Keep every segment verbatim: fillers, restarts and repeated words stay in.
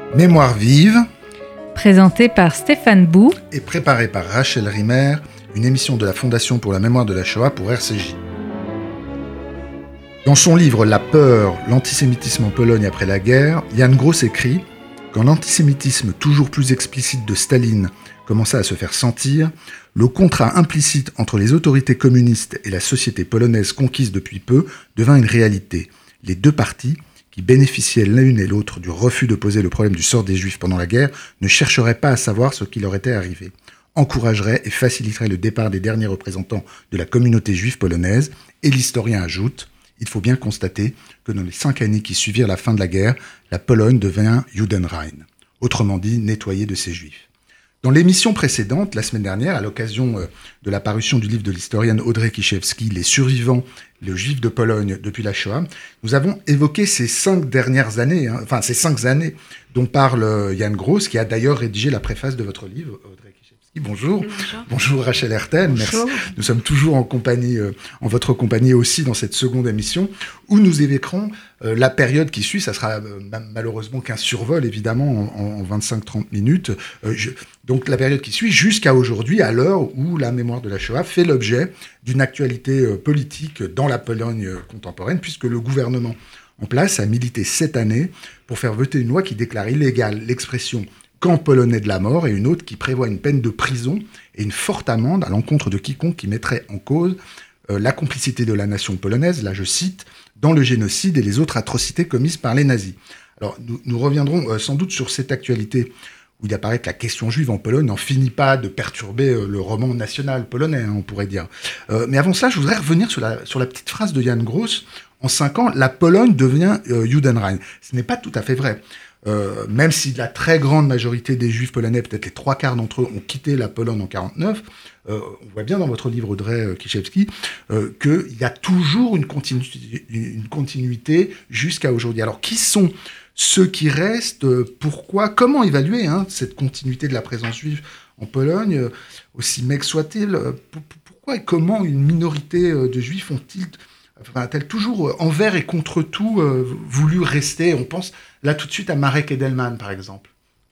Mémoire vive, présenté par Stéphane Bou et préparée par Rachel Rimmer, une émission de la Fondation pour la mémoire de la Shoah pour R C J. Dans son livre La peur, l'antisémitisme en Pologne après la guerre, Jan Gross écrit « Quand l'antisémitisme toujours plus explicite de Staline commença à se faire sentir, le contrat implicite entre les autorités communistes et la société polonaise conquise depuis peu devint une réalité. Les deux parties, qui bénéficiaient l'une et l'autre du refus de poser le problème du sort des Juifs pendant la guerre, ne chercheraient pas à savoir ce qui leur était arrivé, encourageraient et faciliteraient le départ des derniers représentants de la communauté juive polonaise. » Et l'historien ajoute « Il faut bien constater que dans les cinq années qui suivirent la fin de la guerre, la Pologne devint Judenrein, autrement dit nettoyée de ses Juifs. » Dans l'émission précédente, la semaine dernière, à l'occasion de la parution du livre de l'historienne Audrey Kiszewski, « Les survivants, les Juifs de Pologne depuis la Shoah », nous avons évoqué ces cinq dernières années, hein, enfin ces cinq années dont parle Jan Gross, qui a d'ailleurs rédigé la préface de votre livre, Audrey Kiszewski. Bonjour. Bonjour. Bonjour Rachel Hertel. Bonjour. Merci. Nous sommes toujours en compagnie, euh, en votre compagnie aussi dans cette seconde émission où nous évoquerons euh, la période qui suit. Ça sera euh, malheureusement qu'un survol évidemment en, en vingt-cinq à trente minutes. Euh, je, donc la période qui suit jusqu'à aujourd'hui, à l'heure où la mémoire de la Shoah fait l'objet d'une actualité euh, politique dans la Pologne euh, contemporaine, puisque le gouvernement en place a milité cette année pour faire voter une loi qui déclare illégale l'expression camp polonais de la mort, et une autre qui prévoit une peine de prison et une forte amende à l'encontre de quiconque qui mettrait en cause euh, la complicité de la nation polonaise, là je cite, dans le génocide et les autres atrocités commises par les nazis. Alors nous, nous reviendrons euh, sans doute sur cette actualité où il apparaît que la question juive en Pologne n'en finit pas de perturber euh, le roman national polonais, hein, on pourrait dire. Euh, mais avant cela, je voudrais revenir sur la, sur la petite phrase de Jan Gross. En cinq ans, la Pologne devient euh, Judenrein. Ce n'est pas tout à fait vrai. Euh, même si la très grande majorité des Juifs polonais, peut-être les trois quarts d'entre eux, ont quitté la Pologne en quarante-neuf, euh, on voit bien dans votre livre, Audrey Kiszewski, euh, qu'il y a toujours une continuité, une continuité jusqu'à aujourd'hui. Alors, qui sont ceux qui restent? Pourquoi? Comment évaluer hein, cette continuité de la présence juive en Pologne, aussi mec soit-il? Pourquoi et comment une minorité de Juifs ont-ils Enfin, a-t-elle toujours, envers et contre tout, euh, voulu rester? On pense là tout de suite à Marek Edelman, par exemple.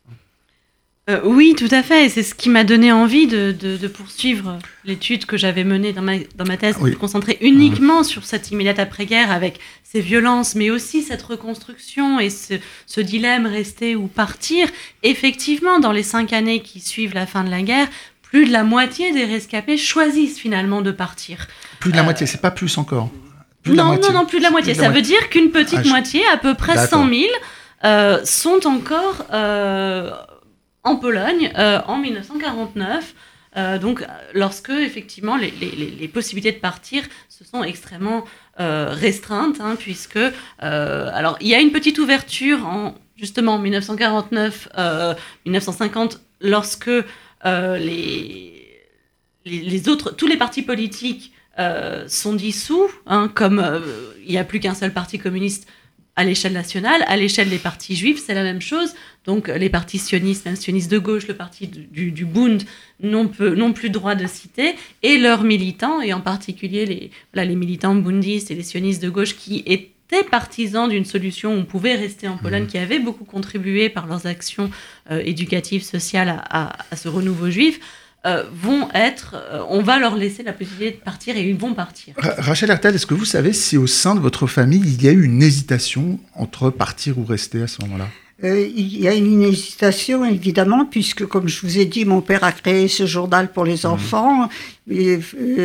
Euh, oui, tout à fait. Et c'est ce qui m'a donné envie de, de, de poursuivre l'étude que j'avais menée dans ma, dans ma thèse, oui. De me concentrer uniquement mmh. sur cette immédiate après-guerre, avec ces violences, mais aussi cette reconstruction et ce, ce dilemme rester ou partir. Effectivement, dans les cinq années qui suivent la fin de la guerre, plus de la moitié des rescapés choisissent finalement de partir. Plus de la euh, moitié, c'est pas plus encore. Plus non, non, non, plus de la moitié. De la Ça moitié. veut dire qu'une petite ah, je... moitié, à peu près D'accord. cent mille, euh, sont encore euh, en Pologne euh, en dix-neuf cent quarante-neuf. Euh, donc, lorsque, effectivement, les, les, les possibilités de partir se sont extrêmement euh, restreintes, hein, puisque, euh, alors, il y a une petite ouverture en, justement, dix-neuf cent quarante-neuf, euh, dix-neuf cent cinquante, lorsque euh, les, les, les autres, tous les partis politiques Euh, sont dissous, hein, comme il euh, n'y a plus qu'un seul parti communiste à l'échelle nationale. À l'échelle des partis juifs, c'est la même chose. Donc les partis sionistes, même sionistes de gauche, le parti du, du Bund, n'ont, peu, n'ont plus droit de citer, et leurs militants, et en particulier les, voilà, les militants bundistes et les sionistes de gauche qui étaient partisans d'une solution où on pouvait rester en Pologne, mmh. qui avaient beaucoup contribué par leurs actions euh, éducatives, sociales à, à, à ce renouveau juif, Euh, vont être, euh, on va leur laisser la possibilité de partir et ils vont partir. Rachel Hertel, est-ce que vous savez si au sein de votre famille, il y a eu une hésitation entre partir ou rester à ce moment-là? Euh, il y a une hésitation, évidemment, puisque, comme je vous ai dit, mon père a créé ce journal pour les enfants, mmh.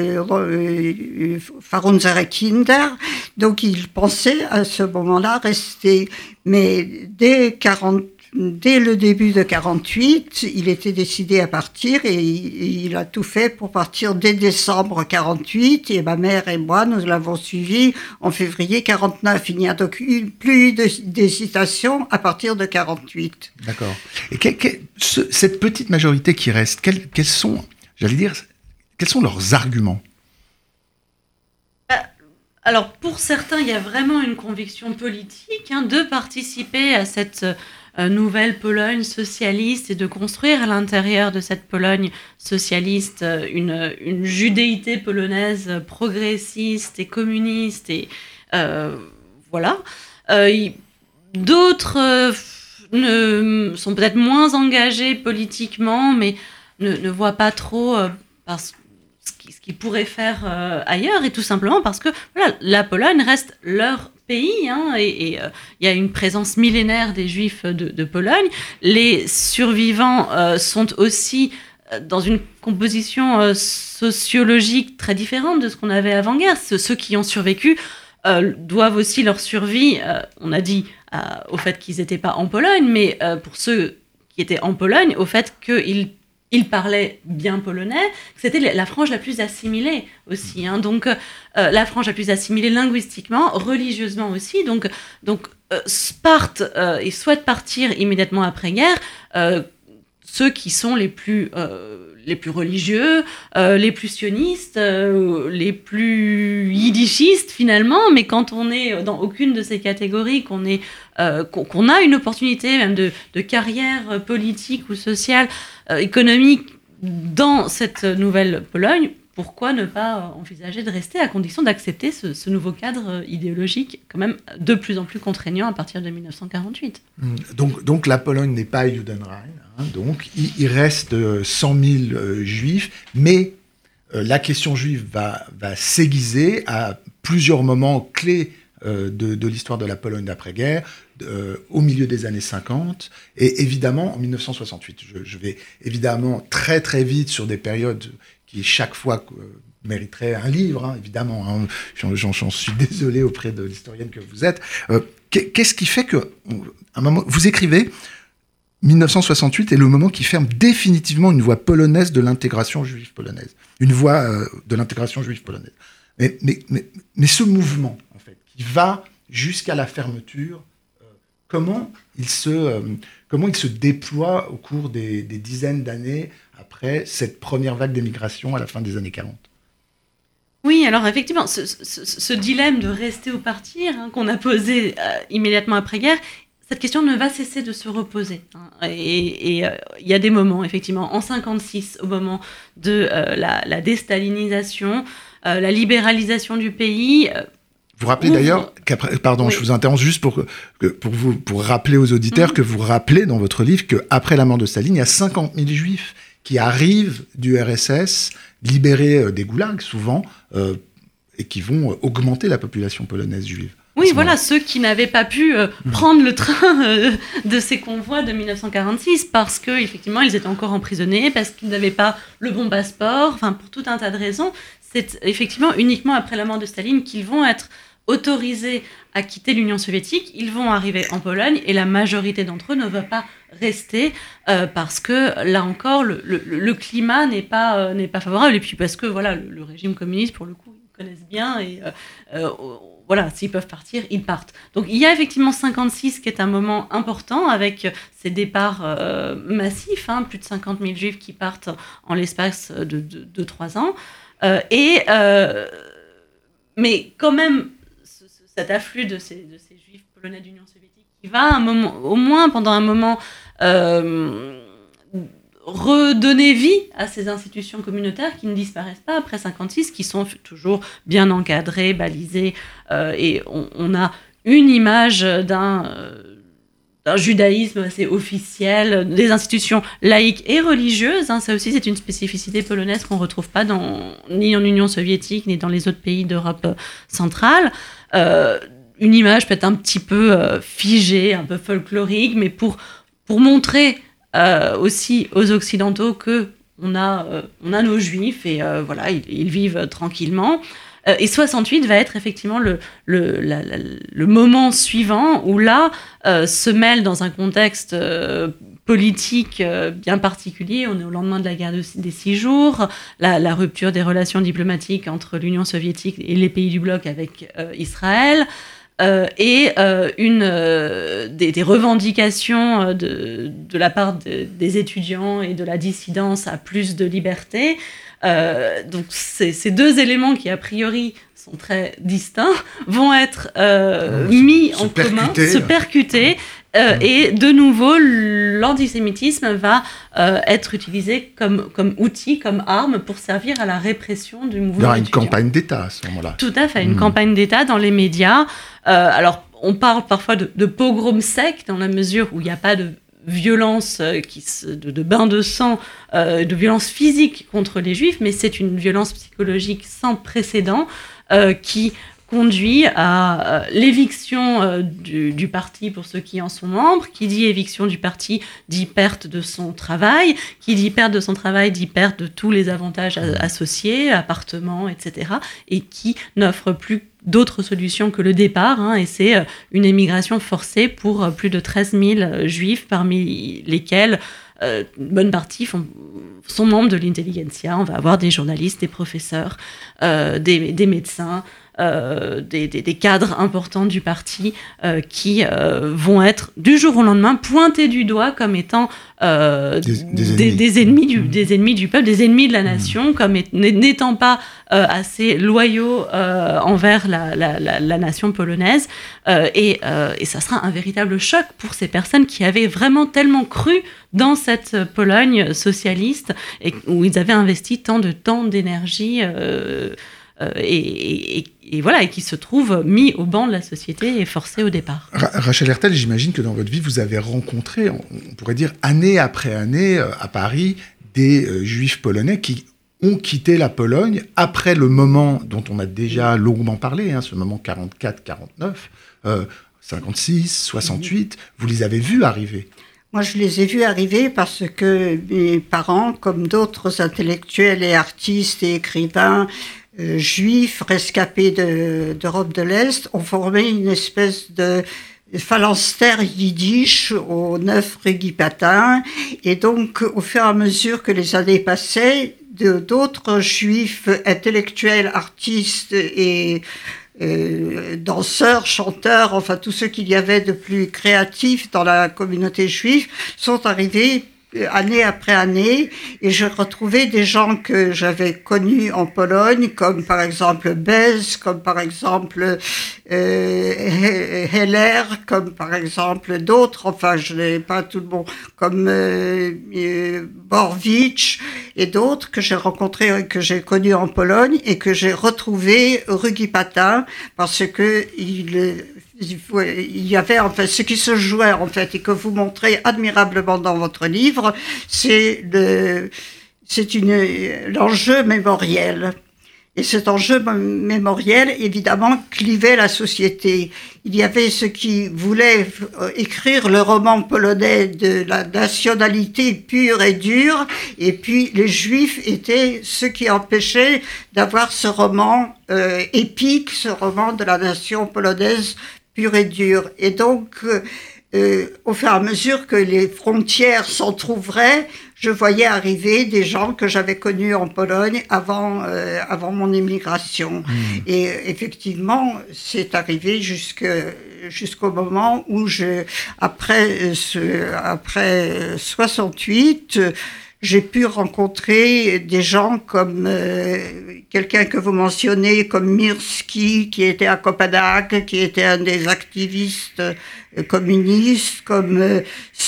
Für unsere Kinder, donc il pensait à ce moment-là rester. Mais dès quarante Dès le début de quarante-huit, il était décidé à partir et il a tout fait pour partir dès décembre quarante-huit. Et ma mère et moi, nous l'avons suivi en février quarante-neuf. Il n'y a donc plus d'hésitation à partir de quarante-huit. D'accord. Et que, que, ce, cette petite majorité qui reste, quels, quels sont, j'allais dire, quels sont leurs arguments? Alors, pour certains, il y a vraiment une conviction politique hein, de participer à cette euh, nouvelle Pologne socialiste et de construire à l'intérieur de cette Pologne socialiste euh, une, une judéité polonaise progressiste et communiste. Et euh, voilà. Euh, d'autres, euh, ne, sont peut-être moins engagés politiquement, mais ne, ne voient pas trop euh, parce, ce, qui, ce qu'ils pourraient faire euh, ailleurs, et tout simplement parce que voilà, la Pologne reste leur pays, hein, et il euh, y a une présence millénaire des Juifs de, de Pologne. Les survivants euh, sont aussi dans une composition euh, sociologique très différente de ce qu'on avait avant-guerre. Ceux, ceux qui ont survécu euh, doivent aussi leur survie, euh, on a dit, euh, au fait qu'ils n'étaient pas en Pologne, mais euh, pour ceux qui étaient en Pologne, au fait qu'ils ils parlaient bien polonais, c'était la frange la plus assimilée aussi. Hein. Donc, euh, la frange la plus assimilée linguistiquement, religieusement aussi. Donc, donc euh, partent euh, et souhaitent partir immédiatement après-guerre euh, ceux qui sont les plus, euh, les plus religieux, euh, les plus sionistes, euh, les plus yiddishistes finalement, mais quand on est dans aucune de ces catégories, qu'on, est, euh, qu'on, qu'on a une opportunité même de, de carrière politique ou sociale, euh, économique dans cette nouvelle Pologne, pourquoi ne pas envisager de rester à condition d'accepter ce, ce nouveau cadre idéologique quand même de plus en plus contraignant à partir de dix-neuf cent quarante-huit. Donc, donc la Pologne n'est pas Judenrein, hein, donc il, il reste cent mille euh, juifs, mais euh, la question juive va, va s'aiguiser à plusieurs moments clés euh, de, de l'histoire de la Pologne d'après-guerre, euh, au milieu des années cinquante, et évidemment en dix-neuf cent soixante-huit. Je, je vais évidemment très très vite sur des périodes qui chaque fois euh, mériterait un livre, hein, évidemment. Hein, j'en, j'en, j'en suis désolé auprès de l'historienne que vous êtes. Euh, qu'est-ce qui fait que, à un moment, vous écrivez, dix-neuf cent soixante-huit est le moment qui ferme définitivement une voie polonaise de l'intégration juive polonaise, une voie euh, de l'intégration juive polonaise. Mais, mais, mais, mais ce mouvement, en fait, qui va jusqu'à la fermeture, euh, comment il se, euh, comment il se déploie au cours des, des dizaines d'années après cette première vague d'émigration à la fin des années quarante. Oui, alors effectivement, ce, ce, ce dilemme de rester ou partir, hein, qu'on a posé euh, immédiatement après-guerre, cette question ne va cesser de se reposer. Hein, et il euh, y a des moments, effectivement, en cinquante-six, au moment de euh, la, la déstalinisation, euh, la libéralisation du pays... Euh, Vous rappelez d'ailleurs, qu'après, pardon, oui. je vous interromps juste pour, que, pour, vous, pour rappeler aux auditeurs mmh. que vous rappelez dans votre livre qu'après la mort de Staline, il y a cinquante mille juifs qui arrivent du R S S, libérés euh, des goulags souvent, euh, et qui vont euh, augmenter la population polonaise juive. Oui, voilà, ceux qui n'avaient pas pu euh, mmh. prendre le train euh, de ces convois de dix-neuf cent quarante-six parce qu'effectivement, ils étaient encore emprisonnés, parce qu'ils n'avaient pas le bon passeport, enfin, pour tout un tas de raisons. C'est effectivement uniquement après la mort de Staline qu'ils vont être autorisés à quitter l'Union soviétique. Ils vont arriver en Pologne et la majorité d'entre eux ne va pas rester euh, parce que, là encore, le, le, le climat n'est pas, euh, n'est pas favorable. Et puis parce que, voilà, le, le régime communiste, pour le coup, ils connaissent bien et... Euh, euh, Voilà, s'ils peuvent partir, ils partent. Donc il y a effectivement cinquante-six qui est un moment important avec ces départs euh, massifs, hein, plus de cinquante mille juifs qui partent en l'espace de deux trois ans. Euh, et, euh, mais quand même, ce, ce, cet afflux de ces, de ces juifs polonais d'Union soviétique qui va un moment, au moins pendant un moment... Euh, redonner vie à ces institutions communautaires qui ne disparaissent pas après cinquante-six, qui sont toujours bien encadrées, balisées, euh, et on, on a une image d'un, euh, d'un judaïsme assez officiel, des institutions laïques et religieuses. Hein, ça aussi, c'est une spécificité polonaise qu'on ne retrouve pas dans, ni en Union soviétique, ni dans les autres pays d'Europe centrale. Euh, une image peut-être un petit peu euh, figée, un peu folklorique, mais pour, pour montrer... Euh, aussi aux Occidentaux que on a, euh, on a nos Juifs et euh, voilà, ils, ils vivent tranquillement. Euh, et soixante-huit va être effectivement le, le, la, la, le moment suivant où là euh, se mêle dans un contexte euh, politique euh, bien particulier. On est au lendemain de la guerre de, des six jours, la, la rupture des relations diplomatiques entre l'Union soviétique et les pays du bloc avec euh, Israël. Euh, et euh, une, euh, des, des revendications de, de la part de, des étudiants et de la dissidence à plus de liberté. Euh, donc c'est, ces deux éléments qui, a priori, sont très distincts, vont être euh, mmh, mis en commun, se percuter. Euh, mmh. Et de nouveau, l'antisémitisme va euh, être utilisé comme, comme outil, comme arme pour servir à la répression du mouvement. Il y aura une campagne d'État à ce moment-là. Tout à fait, une mmh. campagne d'État dans les médias. Euh, alors, on parle parfois de, de pogrom sec, dans la mesure où il n'y a pas de violence, euh, qui se, de, de bain de sang, euh, de violence physique contre les juifs, mais c'est une violence psychologique sans précédent euh, qui conduit à euh, l'éviction euh, du, du parti pour ceux qui en sont membres. Qui dit éviction du parti dit perte de son travail. Qui dit perte de son travail dit perte de tous les avantages a- associés, appartements, et cetera. Et qui n'offre plus d'autres solutions que le départ. Hein, et c'est euh, une émigration forcée pour euh, plus de treize mille juifs, parmi lesquels euh, une bonne partie font, sont membres de l'intelligentsia. On va avoir des journalistes, des professeurs, euh, des, des médecins, Euh, des, des, des cadres importants du parti euh, qui euh, vont être du jour au lendemain pointés du doigt comme étant euh, des, des, des, ennemis. des, ennemis du, des ennemis du peuple, des ennemis de la nation, mmh. comme est, n'étant pas euh, assez loyaux euh, envers la, la, la, la nation polonaise. Euh, et, euh, et ça sera un véritable choc pour ces personnes qui avaient vraiment tellement cru dans cette Pologne socialiste et où ils avaient investi tant de temps, d'énergie euh, euh, et, et, et voilà, et qui se trouvent mis au banc de la société et forcés au départ. Ra- Rachel Hertel, j'imagine que dans votre vie, vous avez rencontré, on, on pourrait dire année après année, euh, à Paris, des euh, juifs polonais qui ont quitté la Pologne après le moment dont on a déjà longuement parlé, hein, ce moment quarante-quatre quarante-neuf, euh, cinquante-six, soixante-huit, vous les avez vus arriver. Moi, je les ai vus arriver parce que mes parents, comme d'autres intellectuels et artistes et écrivains euh, juifs rescapés de, d'Europe de l'Est, ont formé une espèce de phalanstère yiddish au neuf rue Guy Patin. Et donc, au fur et à mesure que les années passaient, de, d'autres juifs intellectuels, artistes et Euh, danseurs, chanteurs, enfin tous ceux qu'il y avait de plus créatifs dans la communauté juive sont arrivés année après année, et je retrouvais des gens que j'avais connus en Pologne, comme par exemple Bez, comme par exemple euh, Heller, comme par exemple d'autres, enfin je n'ai pas tout le monde, comme euh, euh, Borwicz et d'autres que j'ai rencontrés, que j'ai connus en Pologne et que j'ai retrouvés rue Guy Patin, parce que il il y avait en fait ce qui se jouait en fait et que vous montrez admirablement dans votre livre, c'est le, c'est une, l'enjeu mémoriel. Et cet enjeu mémoriel, évidemment, clivait la société. Il y avait ceux qui voulaient écrire le roman polonais de la nationalité pure et dure, et puis les Juifs étaient ceux qui empêchaient d'avoir ce roman euh, épique, ce roman de la nation polonaise pure et dure. Et donc, euh, au fur et à mesure que les frontières s'entrouvraient, je voyais arriver des gens que j'avais connus en Pologne avant, euh, avant mon émigration. Mmh. Et effectivement, c'est arrivé jusque, jusqu'au moment où, je, après, ce, après soixante-huit, j'ai pu rencontrer des gens comme euh, quelqu'un que vous mentionnez, comme Mirski, qui était à Copenhague, qui était un des activistes euh, communistes, comme euh,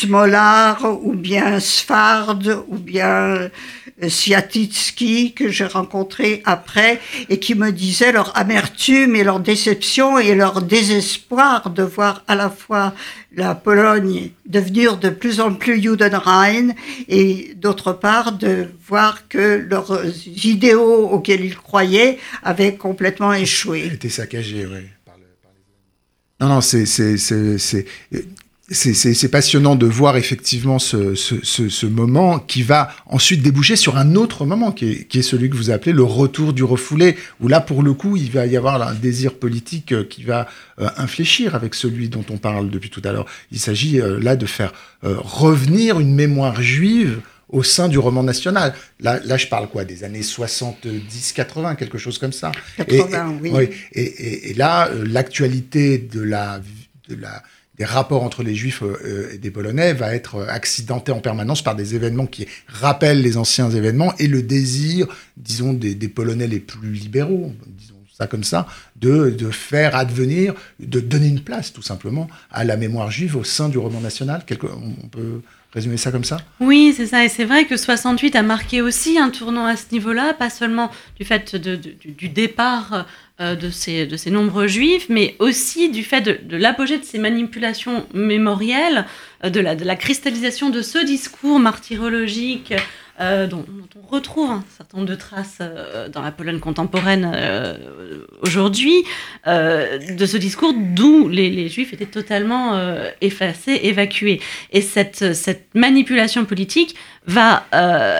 Smolar, ou bien Sfard, ou bien euh, Siatycki, que j'ai rencontré après, et qui me disaient leur amertume et leur déception et leur désespoir de voir à la fois la Pologne devenir de plus en plus Judenrein, et d'autre part de voir que leurs idéaux auxquels ils croyaient avaient complètement échoué. Était saccagé, oui. Par le, par les... Non, non, c'est, c'est, c'est, c'est, c'est, c'est, c'est passionnant de voir effectivement ce, ce, ce, ce moment qui va ensuite déboucher sur un autre moment qui est, qui est celui que vous appelez le retour du refoulé, où là, pour le coup, il va y avoir un désir politique qui va euh, infléchir avec celui dont on parle depuis tout à l'heure. Il s'agit euh, là de faire euh, revenir une mémoire juive au sein du roman national. Là, là, je parle quoi, des années soixante-dix quatre-vingts, quelque chose comme ça. quatre-vingts, et, et, oui. oui. Et, et, et là, euh, l'actualité de la, de la, des rapports entre les Juifs euh, et des Polonais va être accidentée en permanence par des événements qui rappellent les anciens événements et le désir, disons, des, des Polonais les plus libéraux, disons ça comme ça, de, de faire advenir, de donner une place, tout simplement, à la mémoire juive au sein du roman national. Quelque, on peut résumer ça comme ça ? Oui, c'est ça. Et c'est vrai que soixante-huit a marqué aussi un tournant à ce niveau-là, pas seulement du fait de, de, du départ euh, de, ces, de ces nombreux juifs, mais aussi du fait de, de l'apogée de ces manipulations mémorielles, euh, de, la, de la cristallisation de ce discours martyrologique euh, dont, dont on retrouve un certain nombre de traces euh, dans la Pologne contemporaine euh, aujourd'hui, euh, de ce discours d'où les, les juifs étaient totalement euh, effacés, évacués. Et cette, cette manipulation politique va euh,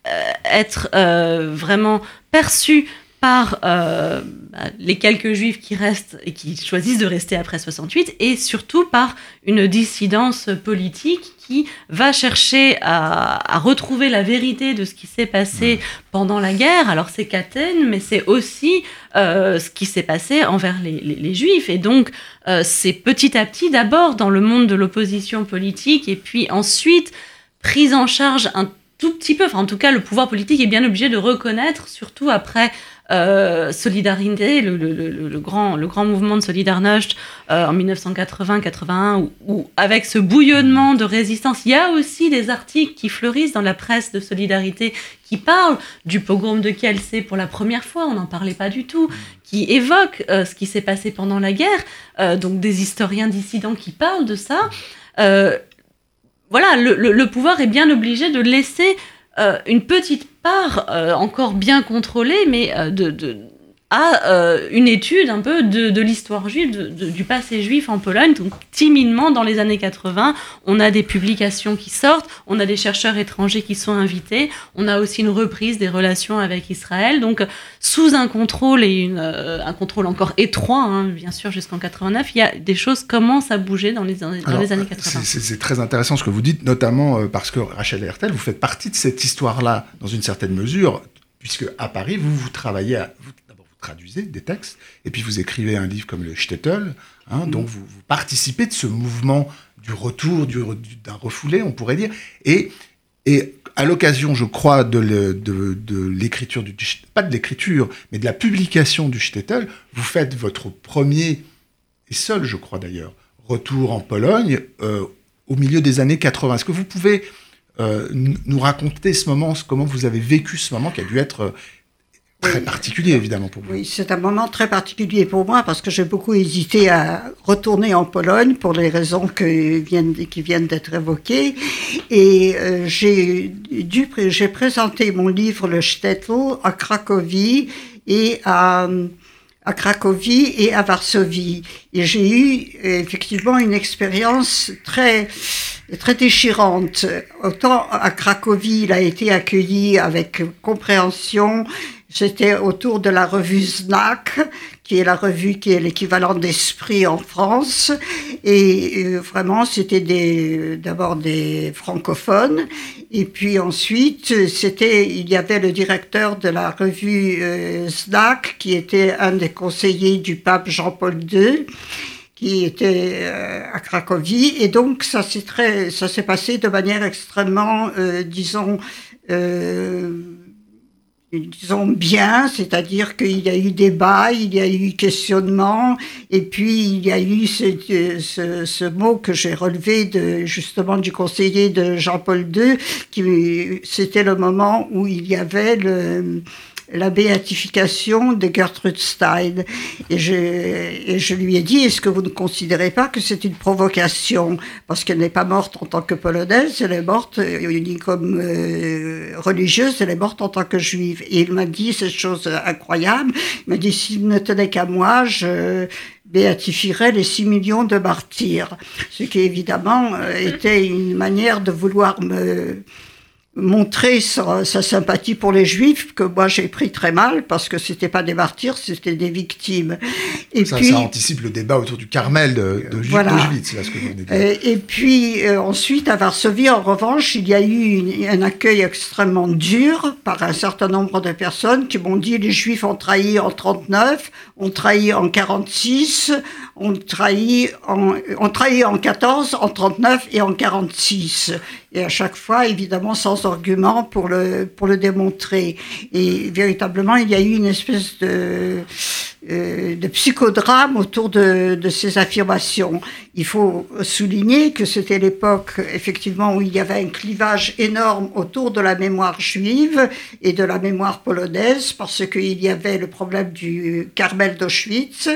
être euh, vraiment perçue par euh, les quelques juifs qui restent et qui choisissent de rester après soixante-huit, et surtout par une dissidence politique qui va chercher à, à retrouver la vérité de ce qui s'est passé pendant la guerre. Alors c'est Katyn, mais c'est aussi euh, ce qui s'est passé envers les, les, les juifs. Et donc euh, c'est petit à petit, d'abord dans le monde de l'opposition politique, et puis ensuite prise en charge un tout petit peu, enfin en tout cas le pouvoir politique est bien obligé de reconnaître, surtout après Euh, Solidarité, le, le, le, le, grand, le grand mouvement de Solidarność euh, en dix-neuf cent quatre-vingts quatre-vingt-un, où, où avec ce bouillonnement de résistance, il y a aussi des articles qui fleurissent dans la presse de Solidarité qui parlent du pogrom de Kielce pour la première fois, on n'en parlait pas du tout, qui évoquent euh, ce qui s'est passé pendant la guerre, euh, donc des historiens dissidents qui parlent de ça. Euh, voilà, le, le, le pouvoir est bien obligé de laisser Euh, une petite part, euh, encore bien contrôlée, mais euh, de, de, à euh, une étude un peu de, de l'histoire juive, de, de, du passé juif en Pologne. Donc timidement, dans les années quatre-vingts, on a des publications qui sortent, on a des chercheurs étrangers qui sont invités, on a aussi une reprise des relations avec Israël, donc sous un contrôle, et une, euh, un contrôle encore étroit, hein, bien sûr, jusqu'en quatre-vingt-neuf, il y a des choses qui commencent à bouger dans les, dans Alors, les années quatre-vingts. C'est, c'est très intéressant ce que vous dites, notamment euh, parce que Rachel Hertel, vous faites partie de cette histoire-là, dans une certaine mesure, puisque à Paris, vous, vous travaillez à... Vous, traduisez des textes, et puis vous écrivez un livre comme le Shtetl, hein, mmh. donc vous, vous participez de ce mouvement du retour, du, du, d'un refoulé, on pourrait dire, et, et à l'occasion, je crois, de, le, de, de l'écriture, du, pas de l'écriture, mais de la publication du Shtetl, vous faites votre premier, et seul, je crois d'ailleurs, retour en Pologne euh, au milieu des années quatre-vingts. Est-ce que vous pouvez euh, nous raconter ce moment, comment vous avez vécu ce moment qui a dû être... Euh, très particulier, évidemment, pour vous. Oui, c'est un moment très particulier pour moi parce que j'ai beaucoup hésité à retourner en Pologne pour les raisons que viennent, qui viennent d'être évoquées. Et euh, j'ai, dû, j'ai présenté mon livre, le Shtetl, à Cracovie et à... à Cracovie et à Varsovie. Et j'ai eu effectivement une expérience très, très déchirante. Autant à Cracovie, il a été accueilli avec compréhension. C'était autour de la revue Znak, qui est la revue qui est l'équivalent d'Esprit en France. Et euh, vraiment, c'était des, d'abord des francophones. Et puis ensuite, c'était, il y avait le directeur de la revue euh, Znak, qui était un des conseillers du pape Jean-Paul deux, qui était euh, à Cracovie. Et donc, ça s'est très, ça s'est passé de manière extrêmement, euh, disons, euh, disons bien, c'est-à-dire qu'il y a eu débat, il y a eu questionnement, et puis il y a eu ce, ce, ce mot que j'ai relevé de, justement du conseiller de Jean-Paul deux, qui c'était le moment où il y avait le... la béatification de Gertrude Stein. Et je, et je lui ai dit, est-ce que vous ne considérez pas que c'est une provocation? Parce qu'elle n'est pas morte en tant que polonaise, elle est morte ni comme euh, religieuse, elle est morte en tant que juive. Et il m'a dit cette chose incroyable, il m'a dit, s'il ne tenait qu'à moi, je béatifierais les six millions de martyrs. Ce qui évidemment était une manière de vouloir me... montrer sa, sa sympathie pour les Juifs, que moi j'ai pris très mal, parce que c'était pas des martyrs, c'était des victimes. Et ça, puis, ça anticipe le débat autour du Carmel de, de, voilà. d'Auschwitz, là, ce que vous venez de dire. Et, et puis euh, ensuite, à Varsovie, en revanche, il y a eu une, un accueil extrêmement dur par un certain nombre de personnes qui m'ont dit les Juifs ont trahi en trente-neuf, ont trahi en quarante-six, ont trahi en, ont trahi en quatorze, en trente-neuf et en quarante-six. Et à chaque fois, évidemment, sans grands arguments pour le, pour le démontrer. Et véritablement, il y a eu une espèce de, euh, de psychodrame autour de, de ces affirmations. Il faut souligner que c'était l'époque, effectivement, où il y avait un clivage énorme autour de la mémoire juive et de la mémoire polonaise, parce qu'il y avait le problème du Carmel d'Auschwitz,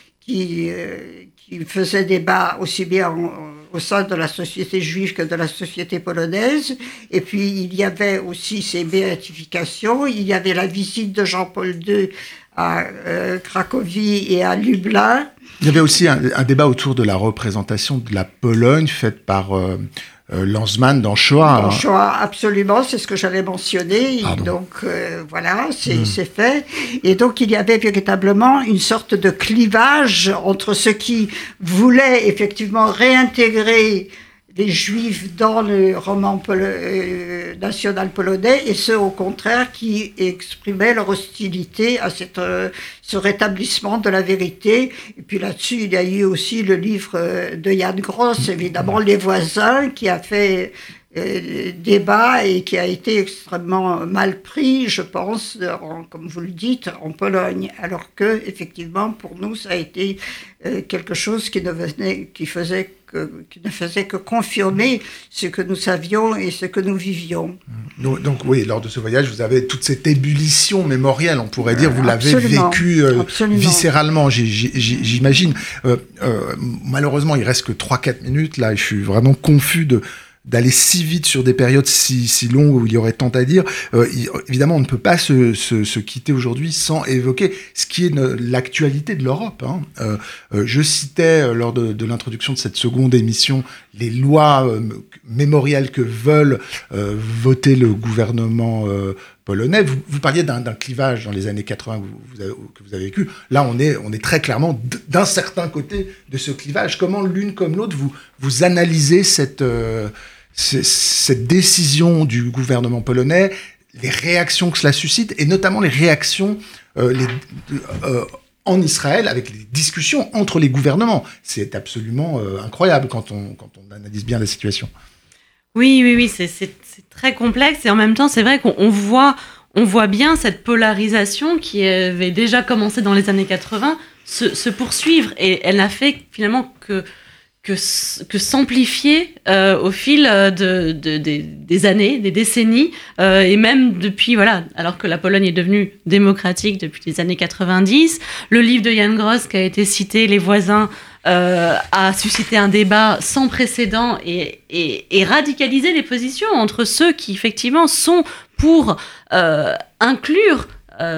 qui, euh, qui faisait débat aussi bien en, au sein de la société juive que de la société polonaise. Et puis, il y avait aussi ces béatifications. Il y avait la visite de Jean-Paul deux à euh, Cracovie et à Lublin. Il y avait aussi un, un débat autour de la représentation de la Pologne faite par euh, euh, Lanzmann dans Shoah. Dans Shoah, absolument, c'est ce que j'avais mentionné. Pardon. Donc, euh, voilà, c'est, mmh. c'est fait. Et donc, il y avait véritablement une sorte de clivage entre ceux qui voulaient effectivement réintégrer les Juifs dans le roman polo- euh, national polonais et ceux, au contraire, qui exprimaient leur hostilité à cette, euh, ce rétablissement de la vérité. Et puis là-dessus, il y a eu aussi le livre euh, de Jan Gross, évidemment, Les Voisins, qui a fait euh, débat et qui a été extrêmement mal pris, je pense, en, comme vous le dites, en Pologne. Alors que, effectivement, pour nous, ça a été euh, quelque chose qui ne venait, qui faisait Que, qui ne faisait que confirmer ce que nous savions et ce que nous vivions. Donc, donc oui, lors de ce voyage, vous avez toute cette ébullition mémorielle, on pourrait dire, vous l'avez Absolument. vécu euh, Absolument. viscéralement, j'ai, j'ai, j'imagine. Euh, euh, malheureusement, il reste que trois quatre minutes, là, et je suis vraiment confus de d'aller si vite sur des périodes si, si longues où il y aurait tant à dire. Euh, il, évidemment, on ne peut pas se, se, se quitter aujourd'hui sans évoquer ce qui est ne, l'actualité de l'Europe. Hein. Euh, euh, je citais, euh, lors de, de l'introduction de cette seconde émission, les lois euh, mémorielles que veulent euh, voter le gouvernement euh, polonais. Vous, vous parliez d'un, d'un clivage dans les années quatre-vingts que vous, vous avez, que vous avez vécu. Là, on est, on est très clairement d'un certain côté de ce clivage. Comment l'une comme l'autre, vous, vous analysez cette... Euh, cette décision du gouvernement polonais, les réactions que cela suscite, et notamment les réactions euh, les, euh, en Israël avec les discussions entre les gouvernements. C'est absolument euh, incroyable quand on, quand on analyse bien la situation. Oui, oui, oui, c'est, c'est, c'est très complexe, et en même temps, c'est vrai qu'on on voit, on voit bien cette polarisation qui avait déjà commencé dans les années quatre-vingts se, se poursuivre, et elle n'a fait finalement que... Que, que s'amplifier euh, au fil de, de, de, des années, des décennies, euh, et même depuis, voilà, alors que la Pologne est devenue démocratique depuis les années quatre-vingt-dix. Le livre de Jan Gross qui a été cité, Les Voisins, euh, a suscité un débat sans précédent et, et, et radicalisé les positions entre ceux qui, effectivement, sont pour euh, inclure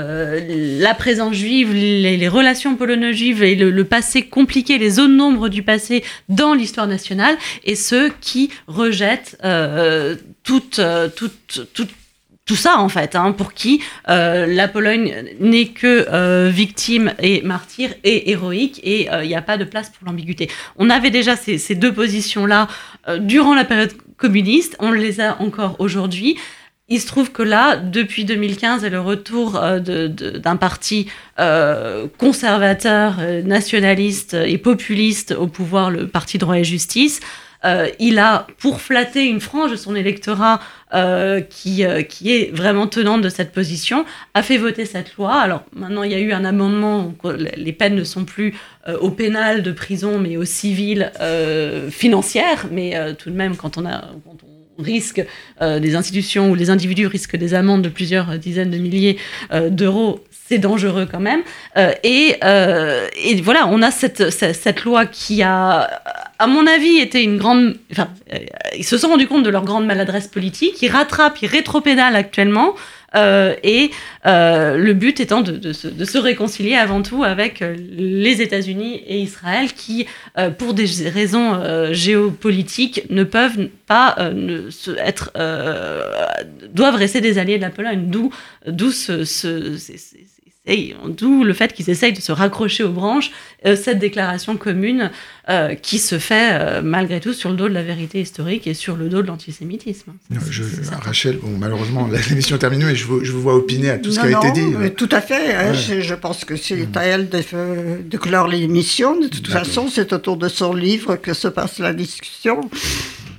Euh, la présence juive, les, les relations polono-juives et le, le passé compliqué, les zones d'ombre du passé dans l'histoire nationale, et ceux qui rejettent euh, toute, toute, toute, tout ça, en fait, hein, pour qui euh, la Pologne n'est que euh, victime et martyr et héroïque, et il euh, n'y a pas de place pour l'ambiguïté. On avait déjà ces, ces deux positions-là euh, durant la période communiste, on les a encore aujourd'hui. Il se trouve que là, depuis deux mille quinze et le retour euh, de, de, d'un parti euh, conservateur, euh, nationaliste et populiste au pouvoir, le Parti Droit et Justice, euh, il a, pour flatter une frange de son électorat euh, qui, euh, qui est vraiment tenante de cette position, a fait voter cette loi. Alors maintenant, il y a eu un amendement, les peines ne sont plus euh, au pénal de prison, mais au civil euh, financière, mais euh, tout de même, quand on a... Quand on risque, euh, des institutions ou les individus risquent des amendes de plusieurs dizaines de milliers euh, d'euros, c'est dangereux quand même. Euh, et, euh, et voilà, on a cette, cette, cette loi qui a, à mon avis, été une grande... Enfin, euh, ils se sont rendus compte de leur grande maladresse politique, ils rattrapent, ils rétropédalent actuellement, Euh, et euh, le but étant de, de, se, de se réconcilier avant tout avec euh, les États-Unis et Israël qui, euh, pour des raisons euh, géopolitiques, ne peuvent pas euh, ne, se, être, euh, doivent rester des alliés de la Pologne. D'où, d'où ce, ce, c'est, c'est, c'est, d'où le fait qu'ils essayent de se raccrocher aux branches, euh, cette déclaration commune euh, qui se fait euh, malgré tout sur le dos de la vérité historique et sur le dos de l'antisémitisme. C'est, je, c'est Rachel, bon, malheureusement l'émission est terminée, mais je vous, je vous vois opiner à tout ce non, qui a non, été dit. Euh, tout à fait, hein, ouais. je, je pense que c'est mmh. à elle de, de clore l'émission. De toute D'accord. façon, c'est autour de son livre que se passe la discussion.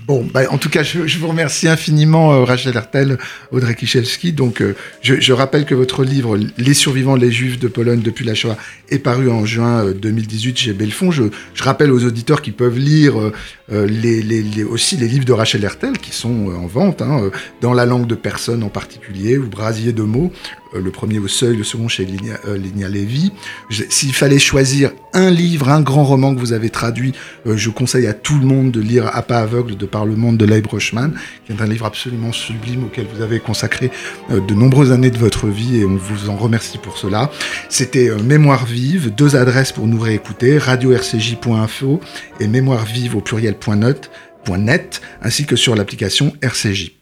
Bon, bah, en tout cas, je, je vous remercie infiniment, euh, Rachel Hertel, Audrey Kichelski. Donc, euh, je, je rappelle que votre livre « Les survivants, les Juifs de Pologne depuis la Shoah » est paru en juin euh, deux mille dix-huit chez Belfond. Je, je rappelle aux auditeurs qui peuvent lire euh, les, les, les, aussi les livres de Rachel Hertel qui sont euh, en vente, hein, euh, dans la langue de personne en particulier, ou Brasier de mots. Euh, le premier au Seuil, le second chez Linia, euh, Linia Lévy. Je, s'il fallait choisir un livre, un grand roman que vous avez traduit, euh, je conseille à tout le monde de lire À pas aveugle de Par le monde de Leib Rochman, qui est un livre absolument sublime auquel vous avez consacré euh, de nombreuses années de votre vie et on vous en remercie pour cela. C'était euh, Mémoire vive, deux adresses pour nous réécouter, radio r c j point info et mémoire vive au pluriel point net, ainsi que sur l'application R C J.